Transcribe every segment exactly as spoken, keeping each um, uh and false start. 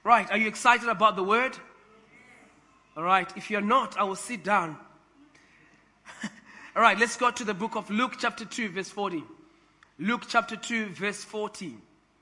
Right, are you excited about the word? All right, if you're not, I will sit down. All right, let's go to the book of Luke chapter two, verse forty. Luke chapter two, verse forty.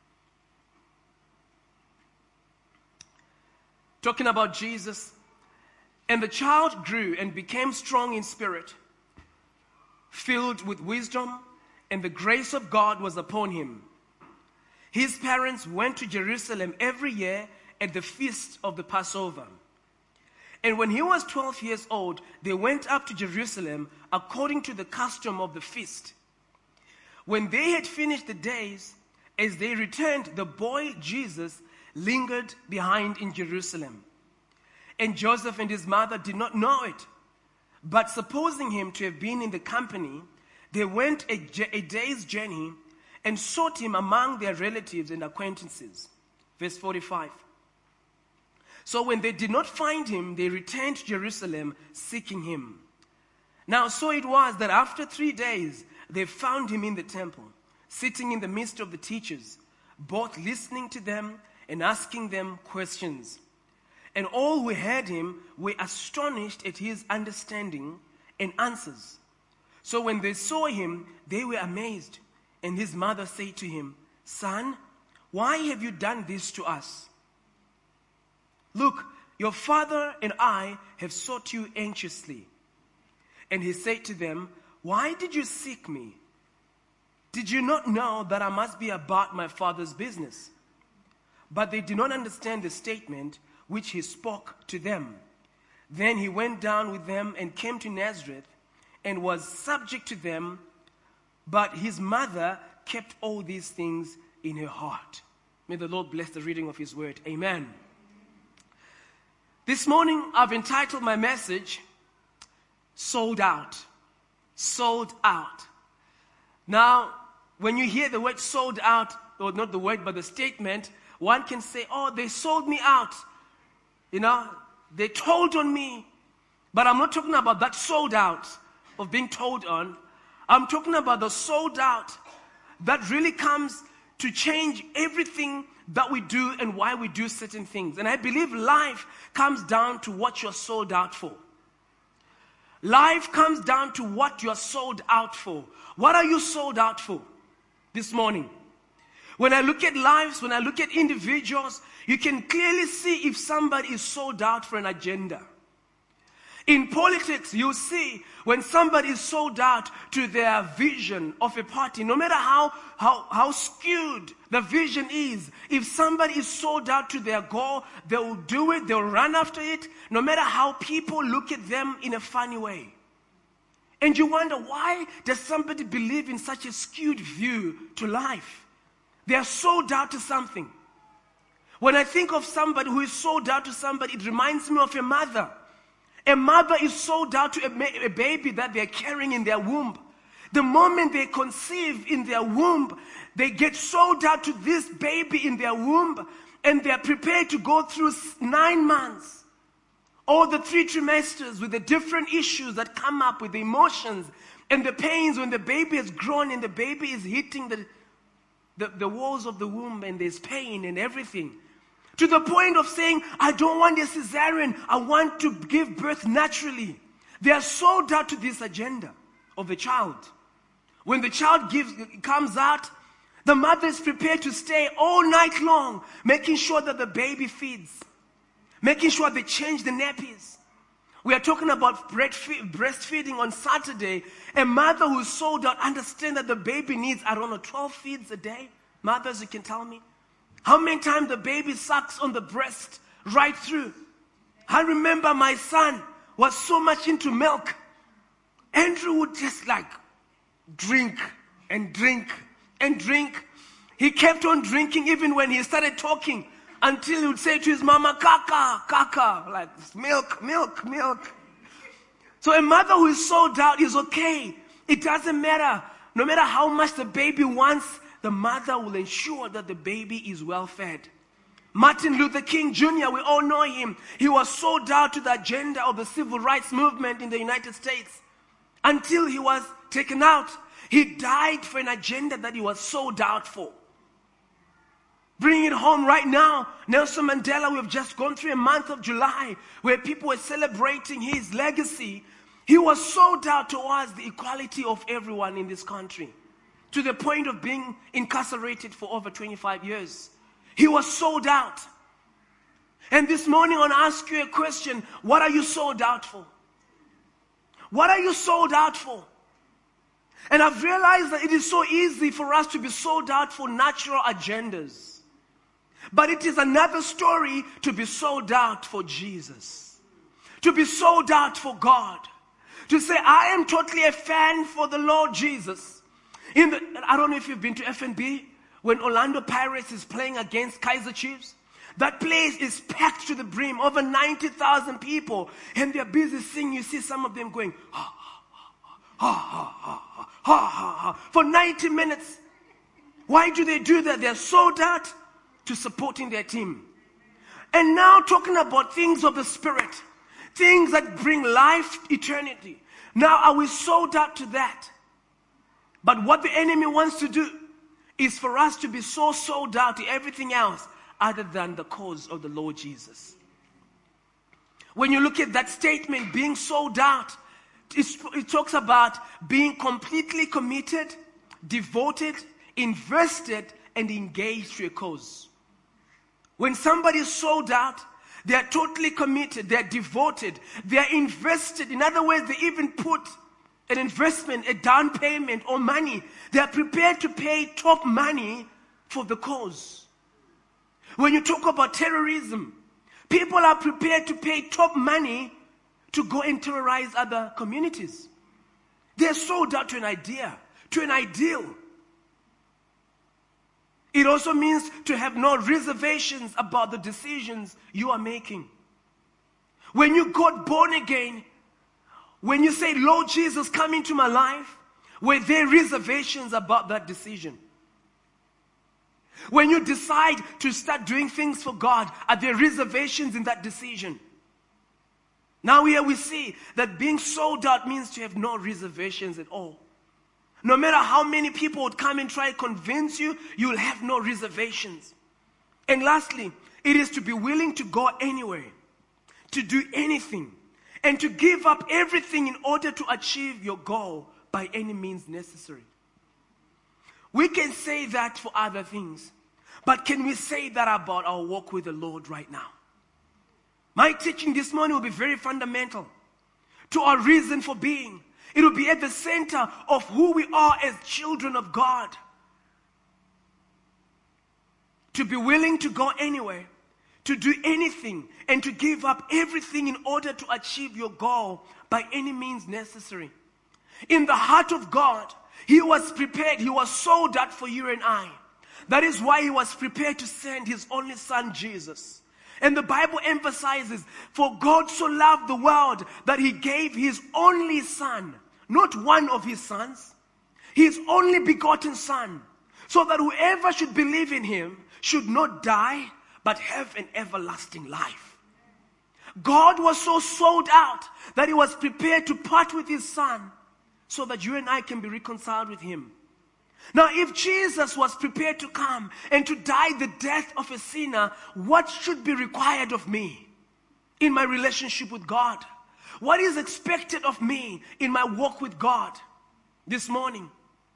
Talking about Jesus. And the child grew and became strong in spirit, filled with wisdom, and the grace of God was upon him. His parents went to Jerusalem every year at the feast of the Passover. And when he was twelve years old, they went up to Jerusalem according to the custom of the feast. When they had finished the days, as they returned, the boy Jesus lingered behind in Jerusalem. And Joseph and his mother did not know it. But supposing him to have been in the company, they went a, a day's journey and sought him among their relatives and acquaintances. Verse forty-five. So when they did not find him, they returned to Jerusalem seeking him. Now so it was that after three days, they found him in the temple, sitting in the midst of the teachers, both listening to them and asking them questions. And all who heard him were astonished at his understanding and answers. So when they saw him, they were amazed. And his mother said to him, "Son, why have you done this to us? Look, your father and I have sought you anxiously." And he said to them, "Why did you seek me? Did you not know that I must be about my father's business?" But they did not understand the statement which he spoke to them. Then he went down with them and came to Nazareth and was subject to them, but his mother kept all these things in her heart. May the Lord bless the reading of his word. Amen. This morning I've entitled my message, Sold Out. Sold Out. Now, when you hear the word sold out, or not the word, but the statement, one can say, "Oh, they sold me out. You know, they told on me." But I'm not talking about that sold out of being told on. I'm talking about the sold out that really comes to change everything that we do and why we do certain things. And I believe life comes down to what you're sold out for. Life comes down to what you're sold out for. What are you sold out for this morning? When I look at lives, when I look at individuals, you can clearly see if somebody is sold out for an agenda. In politics, you see when somebody is sold out to their vision of a party, no matter how, how, how skewed the vision is, if somebody is sold out to their goal, they will do it, they'll run after it, no matter how people look at them in a funny way. And you wonder, why does somebody believe in such a skewed view to life? They are sold out to something. When I think of somebody who is sold out to somebody, it reminds me of a mother. A mother is sold out to a, a baby that they're carrying in their womb. The moment they conceive in their womb, they get sold out to this baby in their womb, and they're prepared to go through nine months, all the three trimesters with the different issues that come up with the emotions and the pains when the baby has grown and the baby is hitting the, the, the walls of the womb, and there's pain and everything. To the point of saying, "I don't want a cesarean, I want to give birth naturally." They are sold out to this agenda of the child. When the child gives, comes out, the mother is prepared to stay all night long, making sure that the baby feeds, making sure they change the nappies. We are talking about breastfeeding on Saturday. A mother who is sold out understands that the baby needs, I don't know, twelve feeds a day. Mothers, you can tell me. How many times the baby sucks on the breast right through. I remember my son was so much into milk. Andrew would just like drink and drink and drink. He kept on drinking even when he started talking, until he would say to his mama, "Kaka, kaka," like milk, milk, milk. So a mother who is sold out is okay. It doesn't matter. No matter how much the baby wants, the mother will ensure that the baby is well fed. Martin Luther King Junior, we all know him. He was sold out to the agenda of the civil rights movement in the United States until he was taken out. He died for an agenda that he was sold out for. Bring it home right now. Nelson Mandela, we've just gone through a month of July where people were celebrating his legacy. He was sold out towards the equality of everyone in this country, to the point of being incarcerated for over twenty-five years. He was sold out. And this morning I want to ask you a question. What are you sold out for? What are you sold out for? And I've realized that it is so easy for us to be sold out for natural agendas. But it is another story to be sold out for Jesus. To be sold out for God. To say, I am totally a fan for the Lord Jesus. In the, I don't know if you've been to F N B. When Orlando Pirates is playing against Kaiser Chiefs, that place is packed to the brim. Over ninety thousand people. And they're busy singing. You see some of them going, ha, ha, ha, ha, ha, ha, ha, ha, ha, for ninety minutes. Why do they do that? They're sold out to supporting their team. And now talking about things of the Spirit. Things that bring life, eternity. Now are we sold out to that? But what the enemy wants to do is for us to be so sold out to everything else other than the cause of the Lord Jesus. When you look at that statement, being sold out, it talks about being completely committed, devoted, invested, and engaged to a cause. When somebody is sold out, they are totally committed, they are devoted, they are invested. In other words, they even put an investment, a down payment or money. They are prepared to pay top money for the cause. When you talk about terrorism, people are prepared to pay top money to go and terrorize other communities. They are sold out to an idea, to an ideal. It also means to have no reservations about the decisions you are making. When you got born again, when you say, Lord Jesus, come into my life, were there reservations about that decision? When you decide to start doing things for God, are there reservations in that decision? Now here we see that being sold out means to have no reservations at all. No matter how many people would come and try to convince you, you'll have no reservations. And lastly, it is to be willing to go anywhere, to do anything, and to give up everything in order to achieve your goal by any means necessary. We can say that for other things, but can we say that about our walk with the Lord right now? My teaching this morning will be very fundamental to our reason for being. It will be at the center of who we are as children of God. To be willing to go anywhere, to do anything, and to give up everything in order to achieve your goal by any means necessary. In the heart of God, He was prepared, He was sold out for you and I. That is why He was prepared to send His only Son, Jesus. And the Bible emphasizes, for God so loved the world that He gave His only Son, not one of His sons, His only begotten Son, so that whoever should believe in Him should not die, but have an everlasting life. God was so sold out that He was prepared to part with His Son so that you and I can be reconciled with Him. Now, if Jesus was prepared to come and to die the death of a sinner, what should be required of me in my relationship with God? What is expected of me in my walk with God this morning?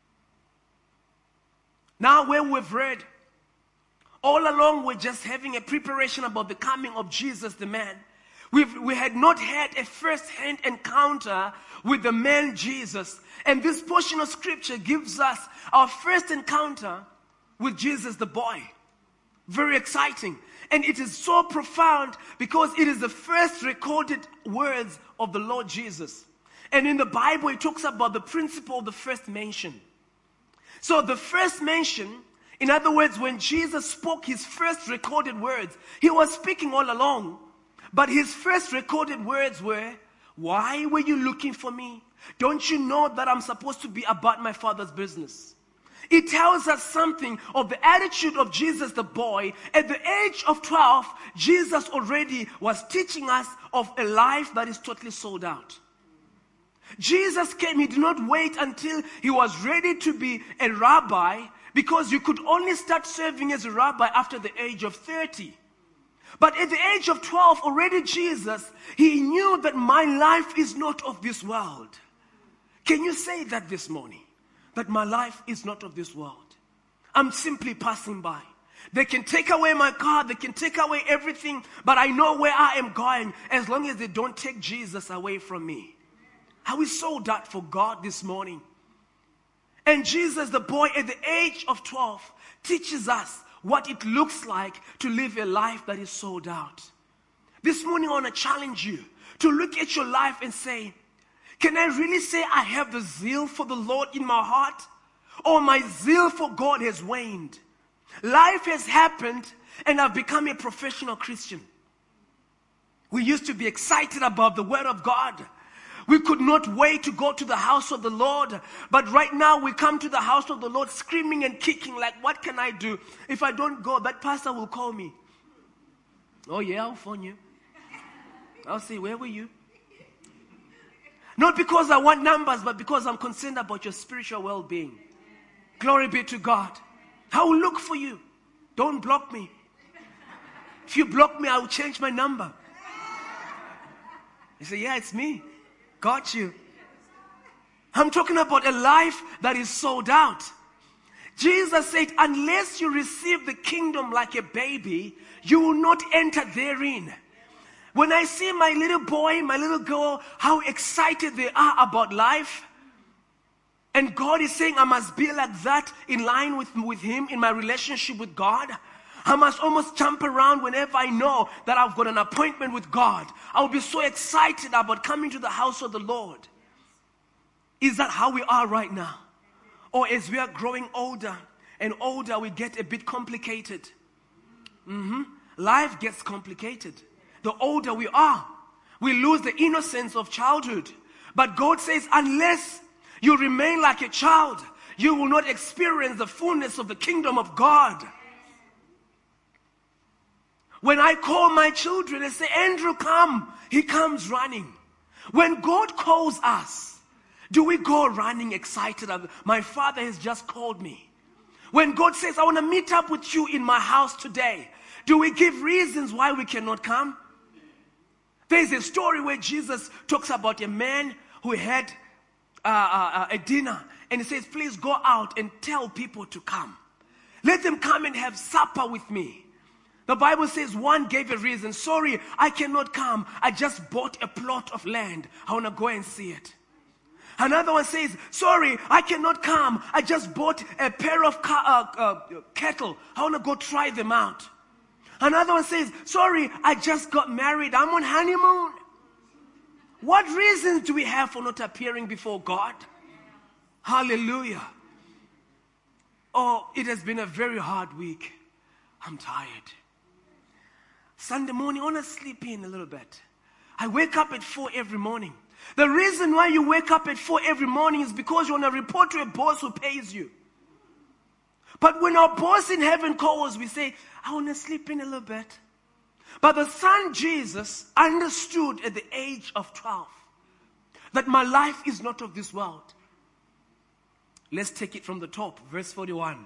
Now, where we've read, all along we're just having a preparation about the coming of Jesus the man. We've, we had not had a first-hand encounter with the man Jesus. And this portion of scripture gives us our first encounter with Jesus the boy. Very exciting. And it is so profound because it is the first recorded words of the Lord Jesus. And in the Bible, it talks about the principle of the first mention. So the first mention, in other words, when Jesus spoke his first recorded words, He was speaking all along. But His first recorded words were, why were you looking for me? Don't you know that I'm supposed to be about my Father's business? It tells us something of the attitude of Jesus the boy. At the age of twelve, Jesus already was teaching us of a life that is totally sold out. Jesus came, He did not wait until He was ready to be a rabbi because you could only start serving as a rabbi after the age of thirty. But at the age of twelve, already Jesus, he knew that my life is not of this world. Can you say that this morning? That my life is not of this world. I'm simply passing by. They can take away my car, they can take away everything, but I know where I am going as long as they don't take Jesus away from me. Are we sold out for God this morning? And Jesus, the boy at the age of twelve, teaches us what it looks like to live a life that is sold out. This morning I want to challenge you to look at your life and say, can I really say I have the zeal for the Lord in my heart? Or my zeal for God has waned? Life has happened and I've become a professional Christian. We used to be excited about the Word of God. We could not wait to go to the house of the Lord. But right now we come to the house of the Lord screaming and kicking like, what can I do? If I don't go, that pastor will call me. Oh yeah, I'll phone you. I'll say, where were you? Not because I want numbers, but because I'm concerned about your spiritual well-being. Glory be to God. I will look for you. Don't block me. If you block me, I will change my number. You say, yeah, it's me. Got you. I'm talking about a life that is sold out. Jesus said, unless you receive the kingdom like a baby, you will not enter therein. When I see my little boy, my little girl, how excited they are about life, and God is saying I must be like that in line with, with Him in my relationship with God. I must almost jump around whenever I know that I've got an appointment with God. I'll be so excited about coming to the house of the Lord. Is that how we are right now? Or as we are growing older and older, we get a bit complicated. Mm-hmm. Life gets complicated. The older we are, we lose the innocence of childhood. But God says, unless you remain like a child, you will not experience the fullness of the kingdom of God. When I call my children and say, Andrew, come, he comes running. When God calls us, do we go running excited? My father has just called me. When God says, I want to meet up with you in my house today, do we give reasons why we cannot come? There's a story where Jesus talks about a man who had uh, uh, a dinner, and he says, please go out and tell people to come. Let them come and have supper with me. The Bible says one gave a reason. Sorry, I cannot come. I just bought a plot of land. I want to go and see it. Another one says, sorry, I cannot come. I just bought a pair of ca- uh, uh, cattle. I want to go try them out. Another one says, sorry, I just got married. I'm on honeymoon. What reasons do we have for not appearing before God? Hallelujah. Oh, it has been a very hard week. I'm tired. Sunday morning, I want to sleep in a little bit. I wake up at four every morning. The reason why you wake up at four every morning is because you want to report to a boss who pays you. But when our boss in heaven calls, we say, I want to sleep in a little bit. But the son Jesus understood at the age of twelve that my life is not of this world. Let's take it from the top, verse forty-one.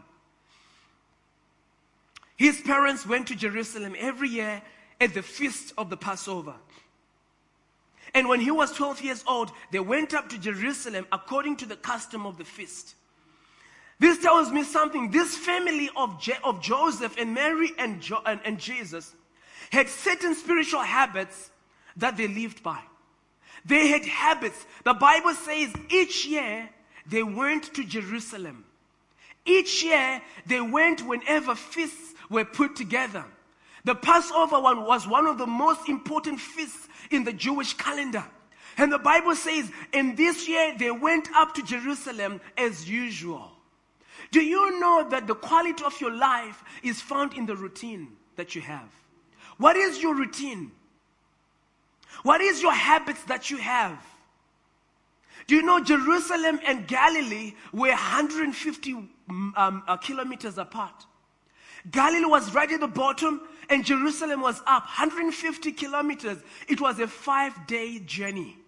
His parents went to Jerusalem every year at the feast of the Passover. And when he was twelve years old, they went up to Jerusalem according to the custom of the feast. This tells me something. This family of, Je- of Joseph and Mary and, jo- and, and Jesus had certain spiritual habits that they lived by. They had habits. The Bible says each year they went to Jerusalem. Each year they went whenever feasts were put together. The Passover one was one of the most important feasts in the Jewish calendar. And the Bible says, in this year they went up to Jerusalem as usual. Do you know that the quality of your life is found in the routine that you have? What is your routine? What is your habits that you have? Do you know Jerusalem and Galilee were one hundred fifty um, uh, kilometers apart? Galilee was right at the bottom and Jerusalem was up one hundred fifty kilometers. It was a five-day journey.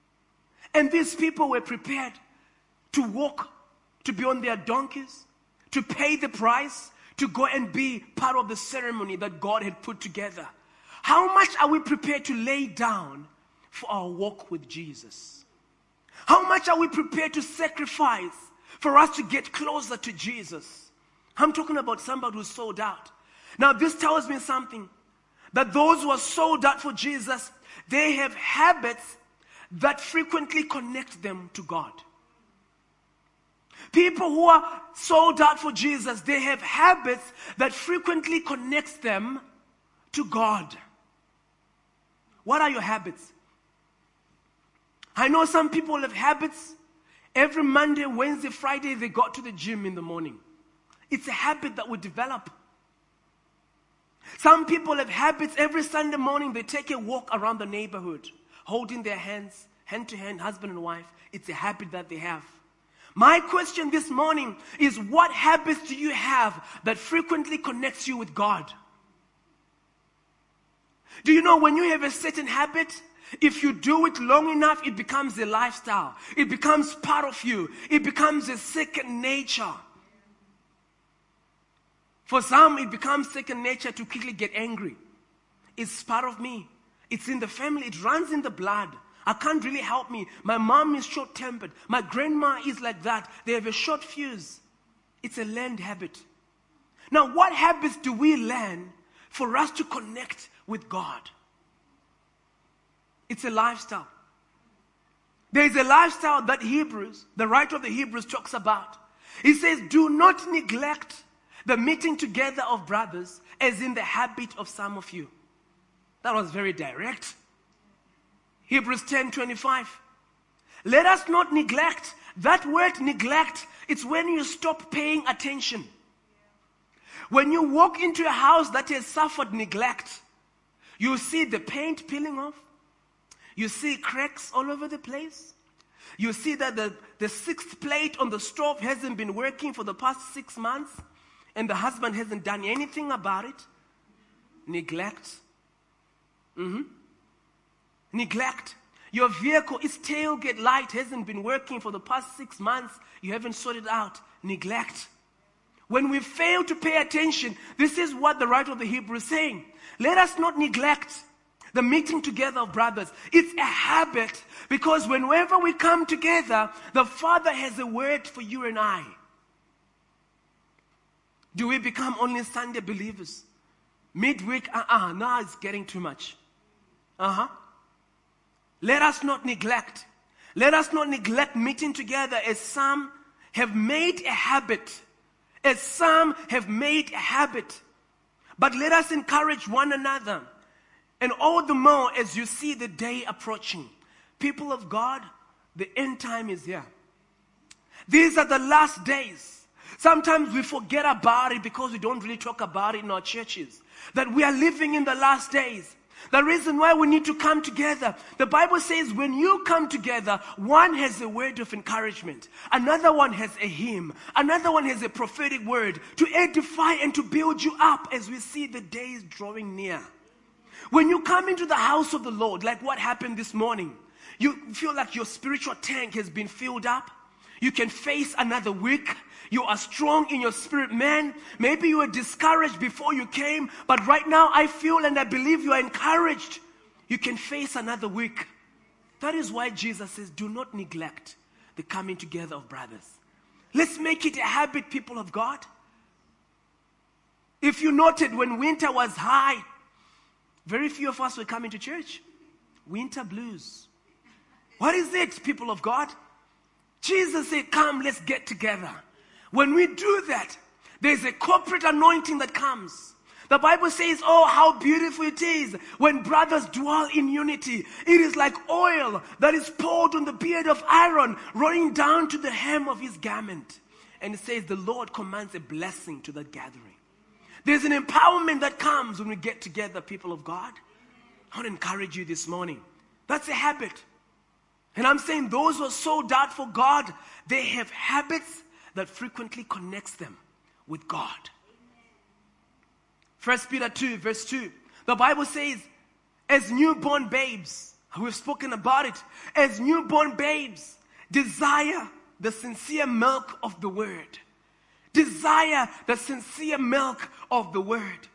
And these people were prepared to walk, to be on their donkeys, to pay the price, to go and be part of the ceremony that God had put together? How much are we prepared to lay down for our walk with Jesus? How much are we prepared to sacrifice for us to get closer to Jesus? I'm talking about somebody who's sold out. Now this tells me something, that those who are sold out for Jesus, they have habits that frequently connect them to God. People who are sold out for Jesus, they have habits that frequently connect them to God. What are your habits? I know some people have habits. Every Monday, Wednesday, Friday, they go to the gym in the morning. It's a habit that we develop. Some people have habits. Every Sunday morning, they take a walk around the neighborhood, holding their hands, hand to hand, husband and wife. It's a habit that they have. My question this morning is, what habits do you have that frequently connects you with God? Do you know when you have a certain habit, if you do it long enough, it becomes a lifestyle. It becomes part of you. It becomes a second nature. For some, it becomes second nature to quickly get angry. It's part of me. It's in the family. It runs in the blood. I can't really help me. My mom is short-tempered. My grandma is like that. They have a short fuse. It's a learned habit. Now, what habits do we learn for us to connect with God? It's a lifestyle. There is a lifestyle that Hebrews, the writer of the Hebrews, talks about. He says, do not neglect the meeting together of brothers, as in the habit of some of you. That was very direct. Hebrews ten twenty-five. Let us not neglect. That word neglect, it's when you stop paying attention. When you walk into a house that has suffered neglect, you see the paint peeling off. You see cracks all over the place. You see that the, the sixth plate on the stove hasn't been working for the past six months. And the husband hasn't done anything about it. Neglect. Mm-hmm. Neglect. Your vehicle, its tailgate light hasn't been working for the past six months. You haven't sorted out. Neglect. When we fail to pay attention, this is what the writer of the Hebrews is saying. Let us not neglect the meeting together of brothers. It's a habit, because whenever we come together, the Father has a word for you and I. Do we become only Sunday believers? Midweek, uh-uh, now it's getting too much. Uh-huh. Let us not neglect. Let us not neglect meeting together, as some have made a habit. As some have made a habit. But let us encourage one another. And all the more as you see the day approaching. People of God, the end time is here. These are the last days. Sometimes we forget about it because we don't really talk about it in our churches. That we are living in the last days. The reason why we need to come together. The Bible says when you come together, one has a word of encouragement. Another one has a hymn. Another one has a prophetic word to edify and to build you up as we see the days drawing near. When you come into the house of the Lord, like what happened this morning, you feel like your spiritual tank has been filled up. You can face another week. You are strong in your spirit, man. Maybe you were discouraged before you came, but right now I feel and I believe you are encouraged. You can face another week. That is why Jesus says, do not neglect the coming together of brothers. Let's make it a habit, people of God. If you noted, when winter was high, very few of us were coming to church. Winter blues. What is it, people of God? Jesus said, come, let's get together. When we do that, there's a corporate anointing that comes. The Bible says, oh, how beautiful it is when brothers dwell in unity. It is like oil that is poured on the beard of Aaron, running down to the hem of his garment. And it says, the Lord commands a blessing to that gathering. There's an empowerment that comes when we get together, people of God. I want to encourage you this morning. That's a habit. And I'm saying those who are sold out for God, they have habits that frequently connects them with God. First Peter two, verse two. The Bible says, as newborn babes, we've spoken about it, as newborn babes, desire the sincere milk of the word. Desire the sincere milk of the word.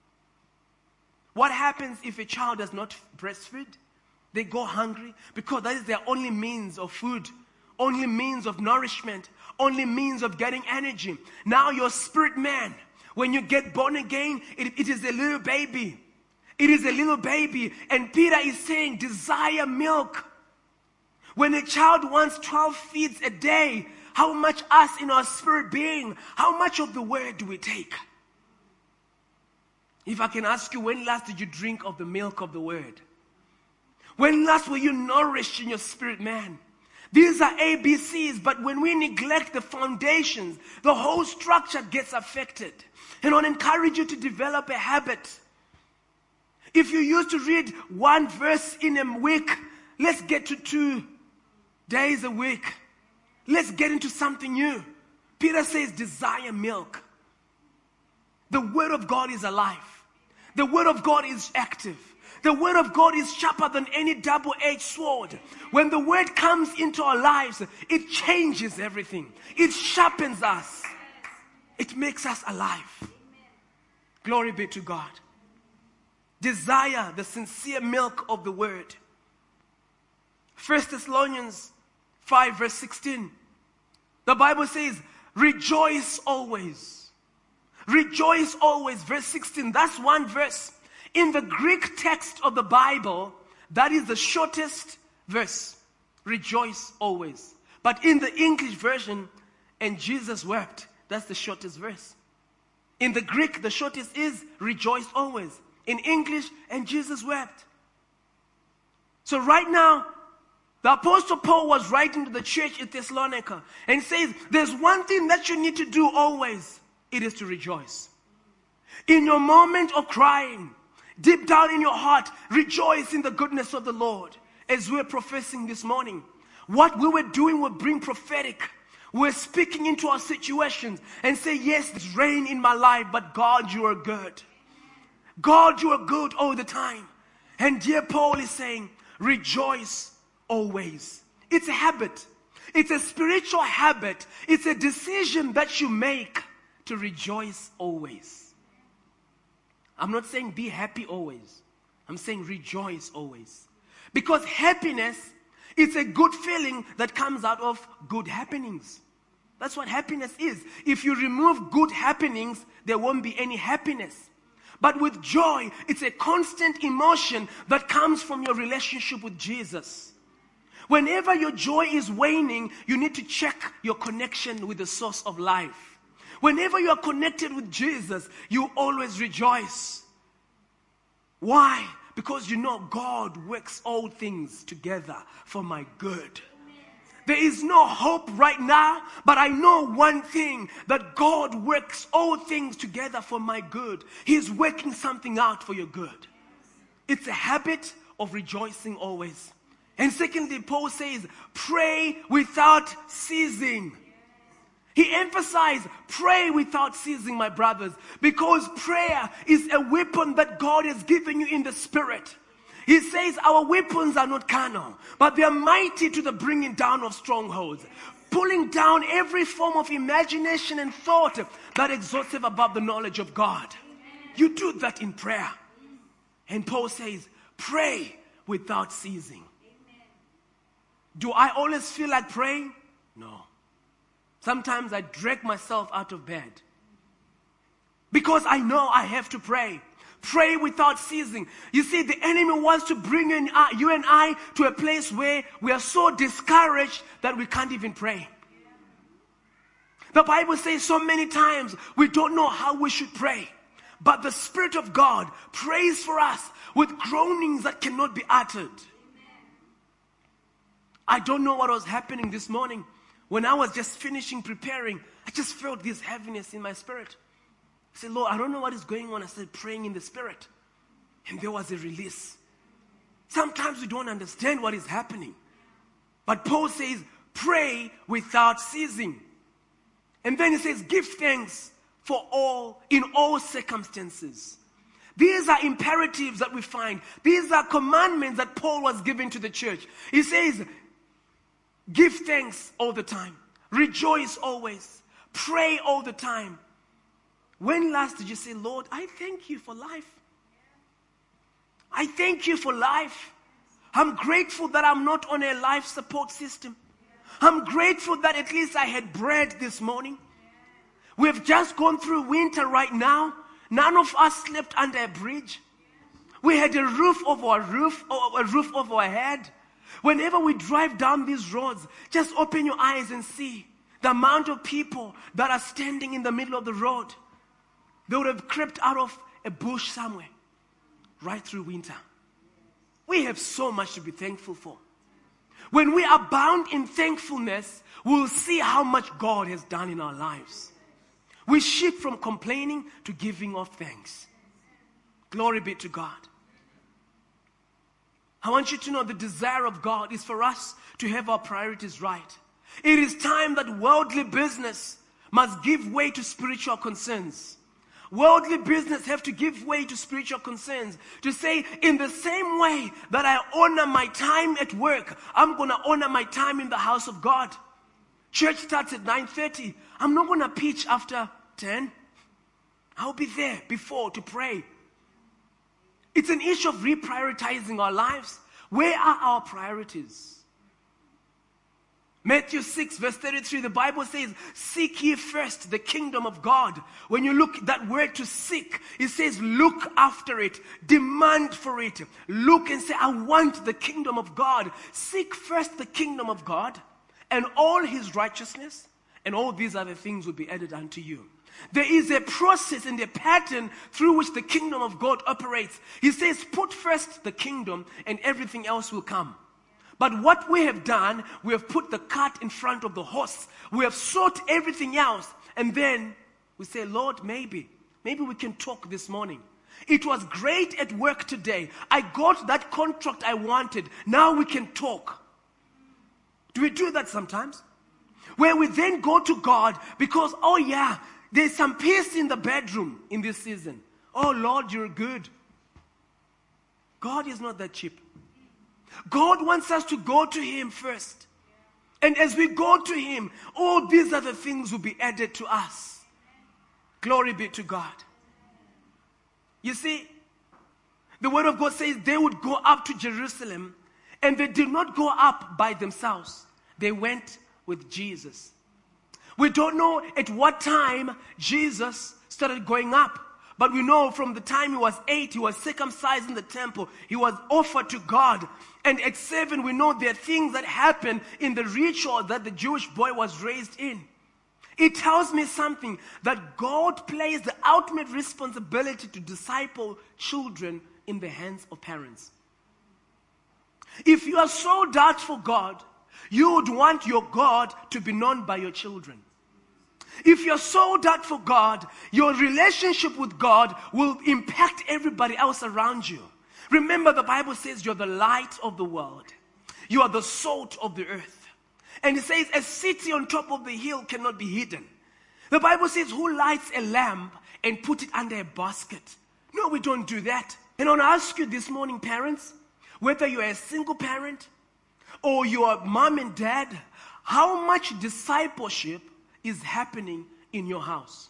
What happens if a child does not breastfeed? They go hungry because that is their only means of food, only means of nourishment, only means of getting energy. Now your spirit man, when you get born again, it, it is a little baby. It is a little baby. And Peter is saying, desire milk. When a child wants twelve feeds a day, how much us in our spirit being, how much of the word do we take? If I can ask you, when last did you drink of the milk of the word? When last were you nourished in your spirit man? These are A B Cs, but when we neglect the foundations, the whole structure gets affected. And I want to encourage you to develop a habit. If you used to read one verse in a week, let's get to two days a week. Let's get into something new. Peter says, desire milk. The word of God is alive. The word of God is active. The word of God is sharper than any double-edged sword. When the word comes into our lives, it changes everything. It sharpens us. It makes us alive. Glory be to God. Desire the sincere milk of the word. First Thessalonians five verse sixteen. The Bible says, rejoice always. Rejoice always. Verse sixteen. That's one verse. In the Greek text of the Bible, that is the shortest verse. Rejoice always. But in the English version, and Jesus wept, that's the shortest verse. In the Greek, the shortest is rejoice always. In English, and Jesus wept. So right now, the Apostle Paul was writing to the church in Thessalonica and says, there's one thing that you need to do always. It is to rejoice. In your moment of crying, deep down in your heart, rejoice in the goodness of the Lord. As we're professing this morning, what we were doing will bring prophetic. We're speaking into our situations and say, yes, there's rain in my life, but God, you are good. God, you are good all the time. And dear Paul is saying, rejoice always. It's a habit. It's a spiritual habit. It's a decision that you make to rejoice always. I'm not saying be happy always. I'm saying rejoice always. Because happiness, it's a good feeling that comes out of good happenings. That's what happiness is. If you remove good happenings, there won't be any happiness. But with joy, it's a constant emotion that comes from your relationship with Jesus. Whenever your joy is waning, you need to check your connection with the source of life. Whenever you are connected with Jesus, you always rejoice. Why? Because you know God works all things together for my good. There is no hope right now, but I know one thing, that God works all things together for my good. He's working something out for your good. It's a habit of rejoicing always. And secondly, Paul says, pray without ceasing. He emphasized, pray without ceasing, my brothers, because prayer is a weapon that God has given you in the spirit. He says our weapons are not carnal, but they are mighty to the bringing down of strongholds, pulling down every form of imagination and thought that exalts above the knowledge of God. You do that in prayer. And Paul says, pray without ceasing. Do I always feel like praying? No. Sometimes I drag myself out of bed because I know I have to pray. Pray without ceasing. You see, the enemy wants to bring in, uh, you and I to a place where we are so discouraged that we can't even pray. The Bible says so many times we don't know how we should pray. But the Spirit of God prays for us with groanings that cannot be uttered. I don't know what was happening this morning. When I was just finishing preparing, I just felt this heaviness in my spirit. I said, Lord, I don't know what is going on. I started praying in the spirit. And there was a release. Sometimes we don't understand what is happening. But Paul says, pray without ceasing. And then he says, give thanks for all, in all circumstances. These are imperatives that we find. These are commandments that Paul was giving to the church. He says, give thanks all the time. Rejoice always. Pray all the time. When last did you say, Lord, I thank you for life. I thank you for life. I'm grateful that I'm not on a life support system. I'm grateful that at least I had bread this morning. We've just gone through winter right now. None of us slept under a bridge. We had a roof over our roof, or a roof over our head. Whenever we drive down these roads, just open your eyes and see the amount of people that are standing in the middle of the road. They would have crept out of a bush somewhere right through winter. We have so much to be thankful for. When we abound in thankfulness, we'll see how much God has done in our lives. We shift from complaining to giving of thanks. Glory be to God. I want you to know the desire of God is for us to have our priorities right. It is time that worldly business must give way to spiritual concerns. Worldly business have to give way to spiritual concerns. To say, in the same way that I honor my time at work, I'm going to honor my time in the house of God. Church starts at nine thirty. I'm not going to preach after ten. I'll be there before to pray. It's an issue of reprioritizing our lives. Where are our priorities? Matthew six verse thirty-three, the Bible says, seek ye first the kingdom of God. When you look at that word to seek, it says look after it, demand for it. Look and say, I want the kingdom of God. Seek first the kingdom of God and all his righteousness, and all these other things will be added unto you. There is a process and a pattern through which the kingdom of God operates. He says, put first the kingdom and everything else will come. But what we have done, we have put the cart in front of the horse. We have sought everything else. And then we say, Lord, maybe, maybe we can talk this morning. It was great at work today. I got that contract I wanted. Now we can talk. Do we do that sometimes? Where we then go to God because, oh yeah, there's some peace in the bedroom in this season. Oh Lord, you're good. God is not that cheap. God wants us to go to him first. And as we go to him, all these other things will be added to us. Glory be to God. You see, the word of God says they would go up to Jerusalem, and they did not go up by themselves. They went with Jesus. We don't know at what time Jesus started going up. But we know from the time he was eight, he was circumcised in the temple. He was offered to God. And at seven, we know there are things that happen in the ritual that the Jewish boy was raised in. It tells me something, that God places the ultimate responsibility to disciple children in the hands of parents. If you are so doubtful God, you would want your God to be known by your children. If you're so doubtful God, your relationship with God will impact everybody else around you. Remember, the Bible says you're the light of the world. You are the salt of the earth. And it says a city on top of the hill cannot be hidden. The Bible says, who lights a lamp and put it under a basket? No, we don't do that. And I want to ask you this morning, parents, whether you're a single parent or you're mom and dad, how much discipleship is happening in your house?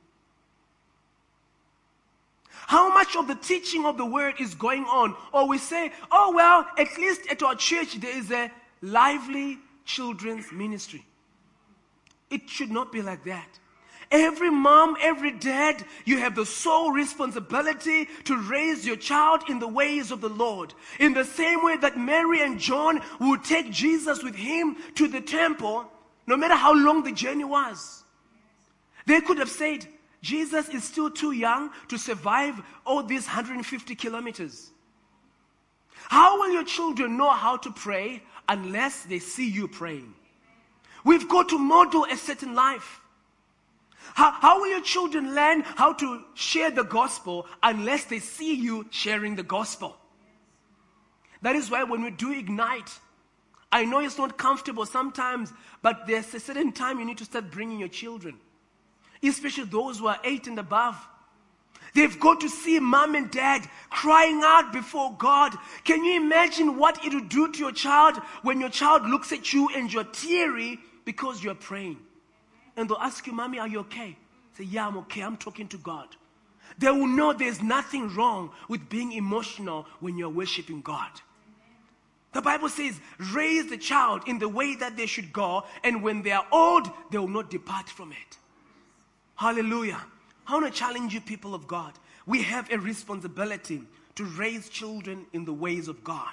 How much of the teaching of the word is going on? Or we say, oh well, at least at our church there is a lively children's ministry. It should not be like that. Every mom, every dad, you have the sole responsibility to raise your child in the ways of the Lord. In the same way that Mary and John would take Jesus with him to the temple, no matter how long the journey was. They could have said, Jesus is still too young to survive all these one hundred fifty kilometers. How will your children know how to pray unless they see you praying? We've got to model a certain life. How, how will your children learn how to share the gospel unless they see you sharing the gospel? That is why when we do Ignite, I know it's not comfortable sometimes, but there's a certain time you need to start bringing your children, especially those who are eight and above. They've got to see mom and dad crying out before God. Can you imagine what it will do to your child when your child looks at you and you're teary because you're praying? and they'll ask you, Mommy, are you okay? Say, yeah, I'm okay. I'm talking to God. They will know there's nothing wrong with being emotional when you're worshiping God. The Bible says, raise the child in the way that they should go, and when they are old, they will not depart from it. Hallelujah. I want to challenge you, people of God. We have a responsibility to raise children in the ways of God.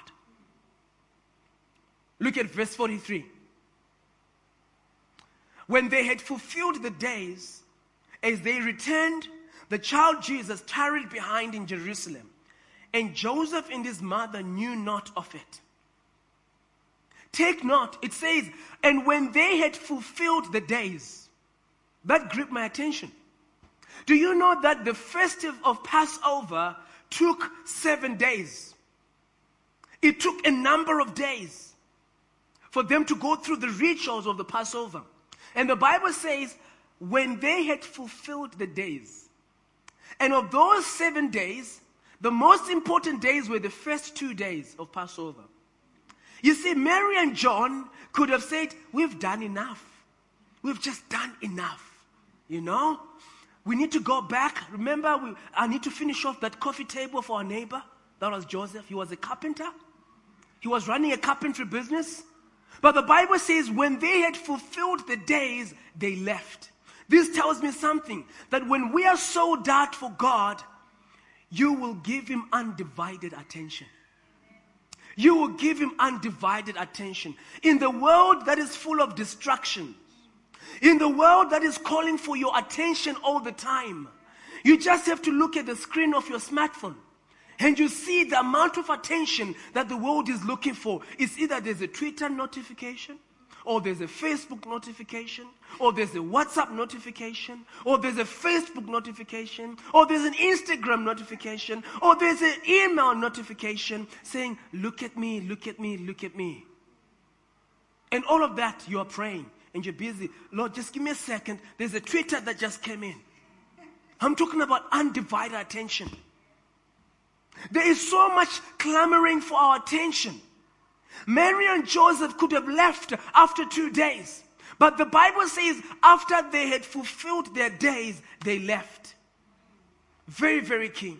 Look at verse forty-three. When they had fulfilled the days, as they returned, the child Jesus tarried behind in Jerusalem, and Joseph and his mother knew not of it. Take note, it says, and when they had fulfilled the days, that gripped my attention. Do you know that the festive of Passover took seven days? It took a number of days for them to go through the rituals of the Passover. And the Bible says, when they had fulfilled the days, and of those seven days, the most important days were the first two days of Passover. You see, Mary and John could have said, we've done enough. We've just done enough. You know? We need to go back. Remember, we, I need to finish off that coffee table for our neighbor. That was Joseph. He was a carpenter. He was running a carpentry business. But the Bible says when they had fulfilled the days, they left. This tells me something, that when we are sold out for God, you will give him undivided attention. You will give him undivided attention. In the world that is full of distractions, in the world that is calling for your attention all the time, you just have to look at the screen of your smartphone and you see the amount of attention that the world is looking for. It's either there's a Twitter notification, or there's a Facebook notification, or there's a WhatsApp notification, or there's a Facebook notification, or there's an Instagram notification, or there's an email notification saying, look at me, look at me, look at me. And all of that, you are praying and you're busy. Lord, just give me a second. There's a Twitter that just came in. I'm talking about undivided attention. There is so much clamoring for our attention. Mary and Joseph could have left after two days. But the Bible says after they had fulfilled their days, they left. Very, very key.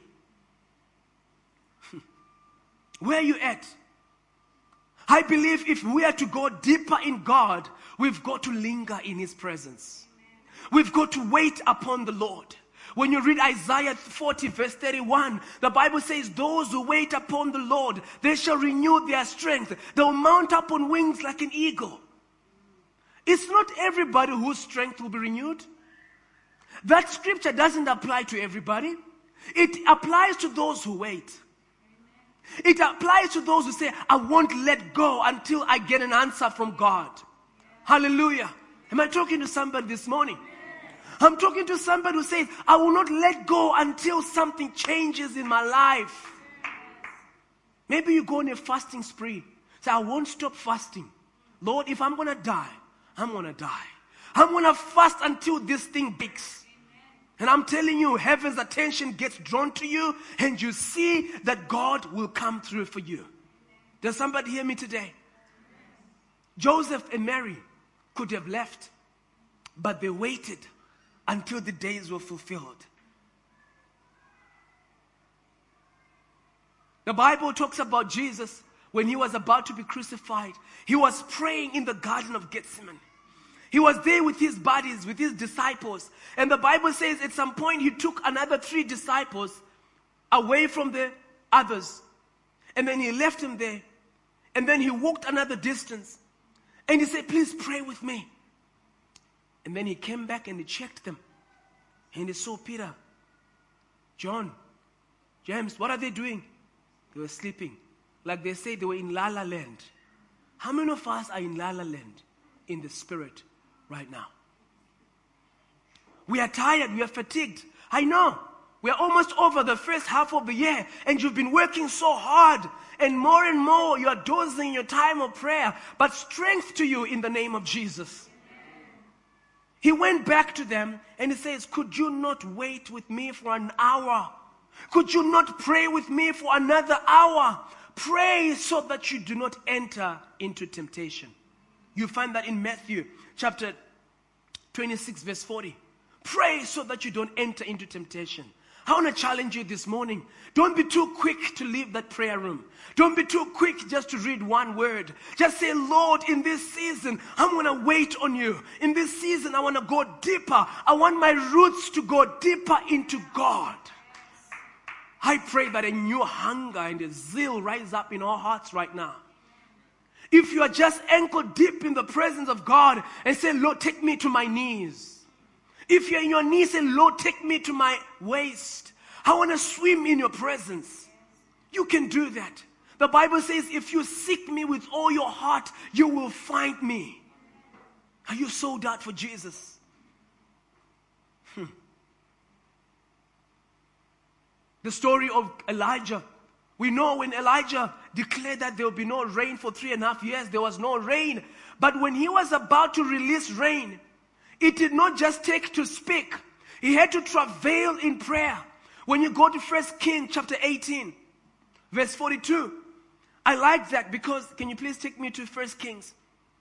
Where are you at? I believe if we are to go deeper in God, we've got to linger in his presence. We've got to wait upon the Lord. When you read Isaiah forty verse thirty-one, the Bible says, those who wait upon the Lord, they shall renew their strength. They'll mount up on wings like an eagle. It's not everybody whose strength will be renewed. That scripture doesn't apply to everybody. It applies to those who wait. It applies to those who say, I won't let go until I get an answer from God. Hallelujah. Am I talking to somebody this morning? I'm talking to somebody who says, I will not let go until something changes in my life. Maybe you go on a fasting spree. Say, I won't stop fasting. Lord, if I'm going to die, I'm going to die. I'm going to fast until this thing breaks. And I'm telling you, heaven's attention gets drawn to you and you see that God will come through for you. Does somebody hear me today? Joseph and Mary could have left, but they waited until the days were fulfilled. The Bible talks about Jesus when he was about to be crucified. He was praying in the Garden of Gethsemane. He was there with his buddies, with his disciples. And the Bible says at some point he took another three disciples away from the others. And then he left them there. And then he walked another distance. And he said, please pray with me. And then he came back and he checked them. And he saw Peter, John, James, what are they doing? They were sleeping. Like they say, they were in La La Land. How many of us are in La La Land in the spirit right now? We are tired. We are fatigued. I know. We are almost over the first half of the year. And you've been working so hard. And more and more you are dozing in your time of prayer. But strength to you in the name of Jesus. He went back to them and he says, could you not wait with me for an hour? Could you not pray with me for another hour? Pray so that you do not enter into temptation. You find that in Matthew chapter twenty-six verse forty. Pray so that you don't enter into temptation. I want to challenge you this morning. Don't be too quick to leave that prayer room. Don't be too quick just to read one word. Just say, Lord, in this season, I'm going to wait on you. In this season, I want to go deeper. I want my roots to go deeper into God. I pray that a new hunger and a zeal rise up in our hearts right now. If you are just ankle deep in the presence of God and say, Lord, take me to my knees. If you're in your knees, say, Lord, take me to my waist. I want to swim in your presence. You can do that. The Bible says, if you seek me with all your heart, you will find me. Are you sold out for Jesus? Hmm. The story of Elijah. We know when Elijah declared that there will be no rain for three and a half years, there was no rain. But when he was about to release rain, it did not just take to speak. He had to travail in prayer. When you go to First Kings chapter eighteen, verse forty-two, I like that because, can you please take me to First Kings?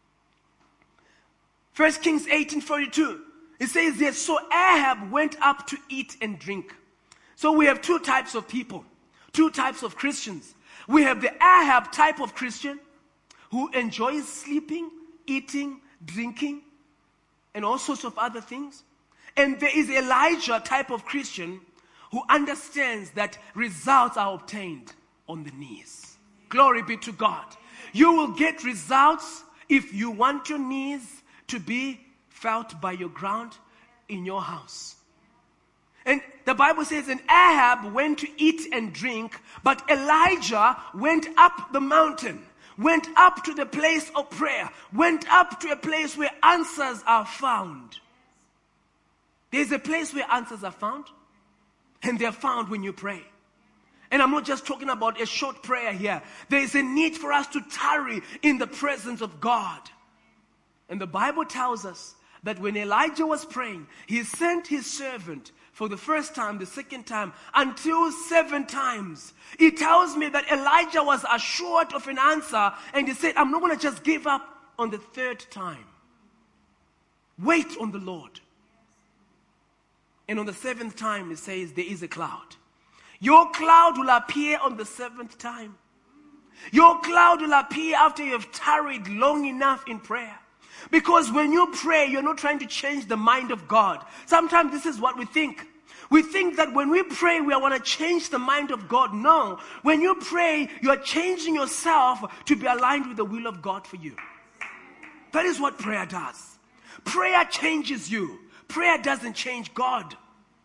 First Kings eighteen forty-two. It says yes, so Ahab went up to eat and drink. So we have two types of people, two types of Christians. We have the Ahab type of Christian who enjoys sleeping, eating, drinking, and all sorts of other things. And there is Elijah type of Christian who understands that results are obtained on the knees. Glory be to God. You will get results if you want your knees to be felt by your ground in your house. And the Bible says, and Ahab went to eat and drink, but Elijah went up the mountain, went up to the place of prayer, went up to a place where answers are found. There's a place where answers are found, and they're found when you pray. And I'm not just talking about a short prayer here. There is a need for us to tarry in the presence of God. And the Bible tells us that when Elijah was praying, he sent his servant for the first time, the second time, until seven times. It tells me that Elijah was assured of an answer, and he said, I'm not going to just give up on the third time. Wait on the Lord. And on the seventh time, it says, there is a cloud. Your cloud will appear on the seventh time. Your cloud will appear after you have tarried long enough in prayer. Because when you pray, you're not trying to change the mind of God. Sometimes this is what we think. We think that when we pray, we want to change the mind of God. No. When you pray, you are changing yourself to be aligned with the will of God for you. That is what prayer does. Prayer changes you. Prayer doesn't change God.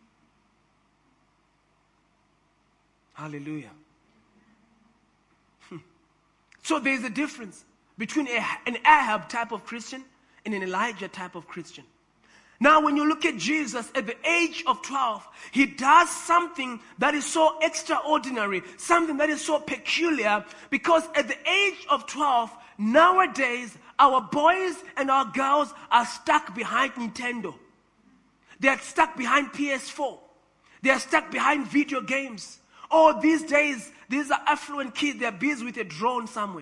Hallelujah. So there's a difference between a, an Ahab type of Christian and an Elijah type of Christian. Now, when you look at Jesus at the age of twelve, he does something that is so extraordinary, something that is so peculiar, because at the age of twelve, nowadays, our boys and our girls are stuck behind Nintendo. They are stuck behind P S four. They are stuck behind video games. Or these days, these are affluent kids, they're busy with a drone somewhere.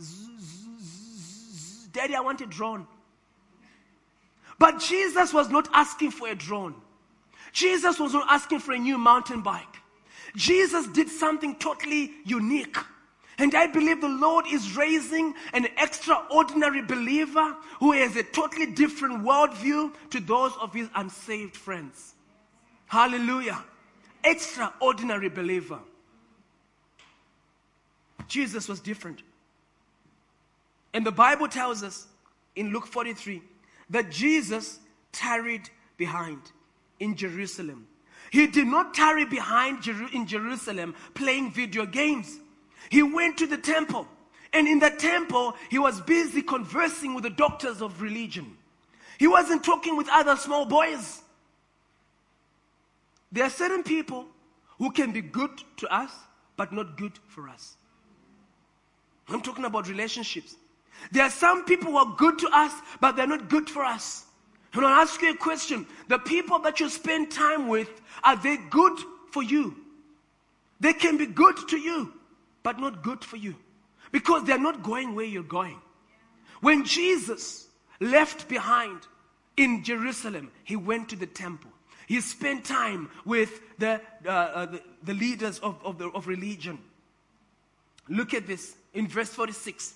Daddy, I want a drone. But Jesus was not asking for a drone. Jesus was not asking for a new mountain bike. Jesus did something totally unique. And I believe the Lord is raising an extraordinary believer who has a totally different worldview to those of his unsaved friends. Hallelujah. Extraordinary believer. Jesus was different. And the Bible tells us in Luke forty-three that Jesus tarried behind in Jerusalem. He did not tarry behind in Jerusalem playing video games. He went to the temple. And in the temple, he was busy conversing with the doctors of religion. He wasn't talking with other small boys. There are certain people who can be good to us, but not good for us. I'm talking about relationships. There are some people who are good to us, but they're not good for us. And I'll ask you a question. The people that you spend time with, are they good for you? They can be good to you, but not good for you. Because they're not going where you're going. When Jesus left behind in Jerusalem, he went to the temple. He spent time with the, uh, uh, the, the leaders of, of, the, of religion. Look at this in verse forty-six.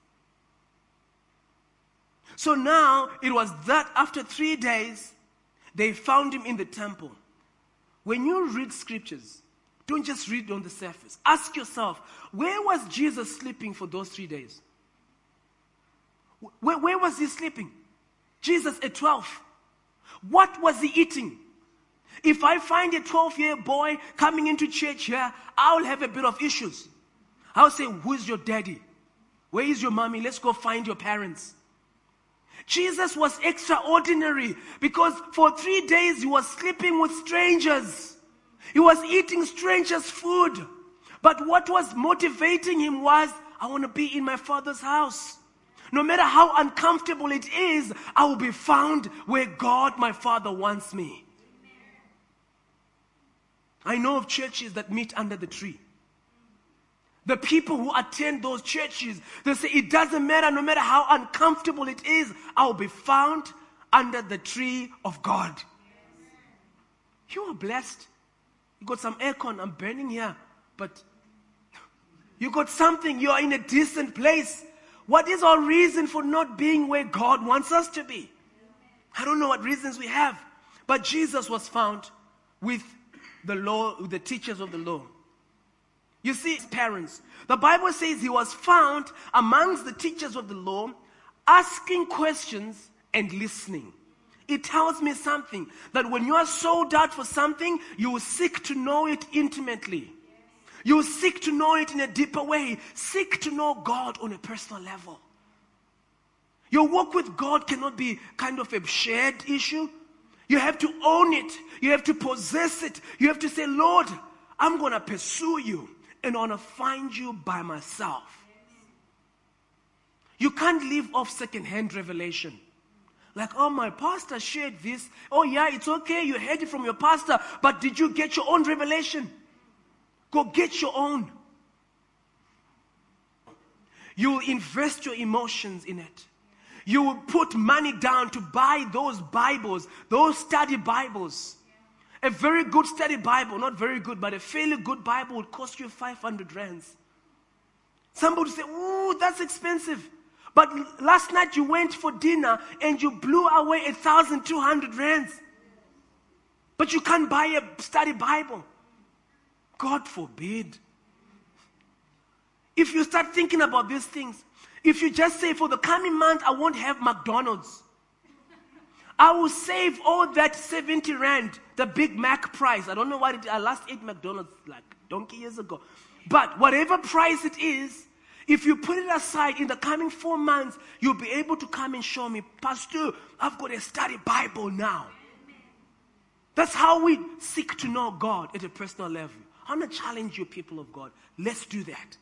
So now it was that after three days, they found him in the temple. When you read scriptures, don't just read on the surface. Ask yourself, where was Jesus sleeping for those three days? Where, where was he sleeping? Jesus at twelve. What was he eating? If I find a twelve-year boy coming into church here, I'll have a bit of issues. I'll say, who's your daddy? Where is your mommy? Let's go find your parents. Jesus was extraordinary because for three days he was sleeping with strangers. He was eating strangers' food. But what was motivating him was, I want to be in my Father's house. No matter how uncomfortable it is, I will be found where God, my Father, wants me. I know of churches that meet under the tree. The people who attend those churches, they say, it doesn't matter, no matter how uncomfortable it is, I'll be found under the tree of God. You are blessed. You got some aircon, I'm burning here, but you got something, you are in a decent place. What is our reason for not being where God wants us to be? I don't know what reasons we have, but Jesus was found with the law, with the teachers of the law. You see, his parents. The Bible says he was found amongst the teachers of the law, asking questions and listening. It tells me something, that when you are sold out for something, you will seek to know it intimately. You will seek to know it in a deeper way. Seek to know God on a personal level. Your walk with God cannot be kind of a shared issue. You have to own it. You have to possess it. You have to say, Lord, I'm going to pursue you. And I want to find you by myself. You can't live off second-hand revelation. Like, oh, my pastor shared this. Oh, yeah, it's okay. You heard it from your pastor. But did you get your own revelation? Go get your own. You will invest your emotions in it. You will put money down to buy those Bibles, those study Bibles. A very good study Bible, not very good, but a fairly good Bible would cost you five hundred rands. Somebody would say, ooh, that's expensive. But last night you went for dinner and you blew away one thousand two hundred rands. But you can't buy a study Bible. God forbid. If you start thinking about these things, if you just say, for the coming month, I won't have McDonald's. I will save all that seventy rand, the Big Mac price. I don't know what it is. I last ate McDonald's like donkey years ago. But whatever price it is, if you put it aside in the coming four months, you'll be able to come and show me, Pastor, I've got a study Bible now. That's how we seek to know God at a personal level. I want to challenge you, people of God. Let's do that.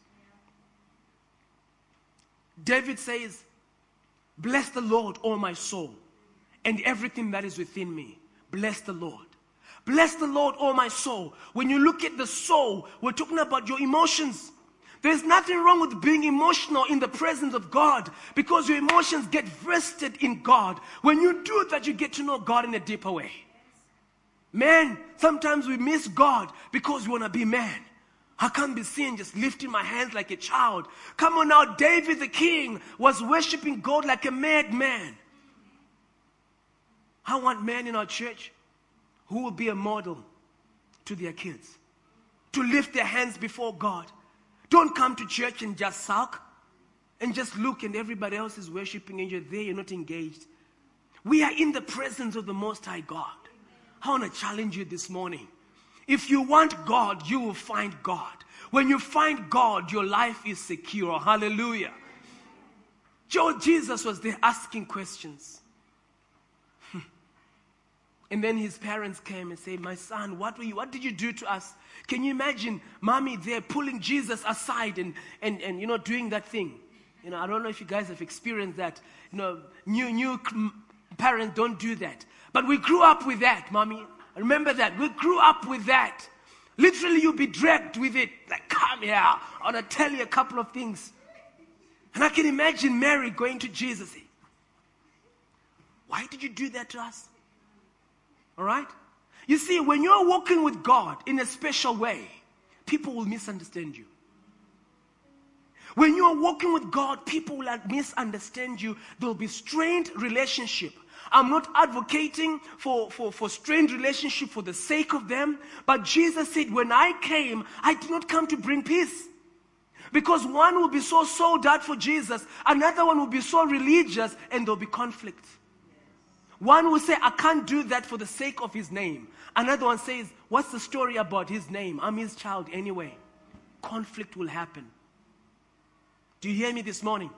David says, bless the Lord, O my soul, and everything that is within me. Bless the Lord. Bless the Lord, O my soul. When you look at the soul, we're talking about your emotions. There's nothing wrong with being emotional in the presence of God, because your emotions get vested in God. When you do that, you get to know God in a deeper way. Man, sometimes we miss God because we want to be man. I can't be seen just lifting my hands like a child. Come on now, David the king was worshiping God like a madman. I want men in our church who will be a model to their kids, to lift their hands before God. Don't come to church and just sulk and just look and everybody else is worshiping and you're there, you're not engaged. We are in the presence of the Most High God. I want to challenge you this morning. If you want God, you will find God. When you find God, your life is secure. Hallelujah. Jesus was there asking questions. And then his parents came and said, my son, what were you, what did you do to us? Can you imagine mommy there pulling Jesus aside and, and, and, you know, doing that thing? You know, I don't know if you guys have experienced that. You know, new, new parents don't do that. But we grew up with that, mommy. Remember that. We grew up with that. Literally, you'll be dragged with it. Like, come here. I want to tell you a couple of things. And I can imagine Mary going to Jesus. Why did you do that to us? All right? You see, when you're walking with God in a special way, people will misunderstand you. When you are walking with God, people will misunderstand you. There will be strained relationship. I'm not advocating for, for, for strained relationship for the sake of them. But Jesus said, when I came, I did not come to bring peace. Because one will be so sold out for Jesus, another one will be so religious, and there will be conflict. One will say, I can't do that for the sake of his name. Another one says, what's the story about his name? I'm his child anyway. Conflict will happen. Do you hear me this morning?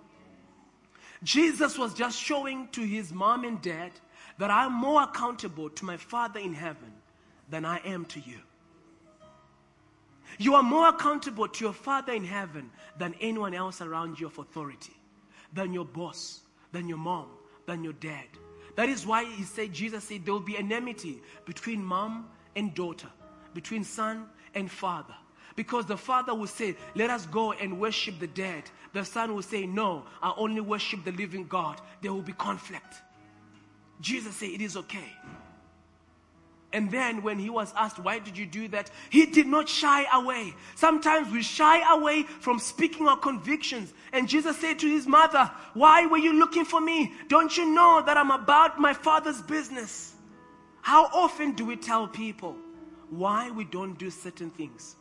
Jesus was just showing to his mom and dad that I'm more accountable to my Father in heaven than I am to you. You are more accountable to your Father in heaven than anyone else around you of authority, than your boss, than your mom, than your dad. That is why he said, Jesus said, there will be enmity between mom and daughter, between son and father. Because the father will say, let us go and worship the dead. The son will say, no, I only worship the living God. There will be conflict. Jesus said, it is okay. And then when he was asked, why did you do that? He did not shy away. Sometimes we shy away from speaking our convictions. And Jesus said to his mother, why were you looking for me? Don't you know that I'm about my Father's business? How often do we tell people why we don't do certain things?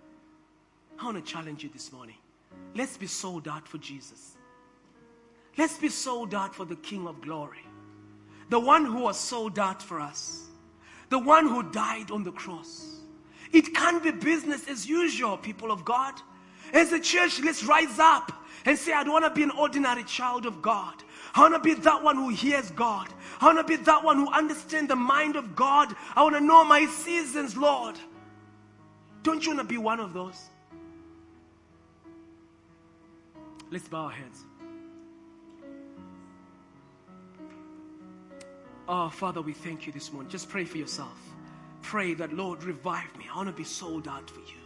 I want to challenge you this morning. Let's be sold out for Jesus. Let's be sold out for the King of Glory. The one who was sold out for us. The one who died on the cross. It can't be business as usual, people of God. As a church, let's rise up and say, I don't want to be an ordinary child of God. I want to be that one who hears God. I want to be that one who understands the mind of God. I want to know my seasons, Lord. Don't you want to be one of those? Let's bow our heads. Oh, Father, we thank you this morning. Just pray for yourself. Pray that, Lord, revive me. I want to be sold out for you.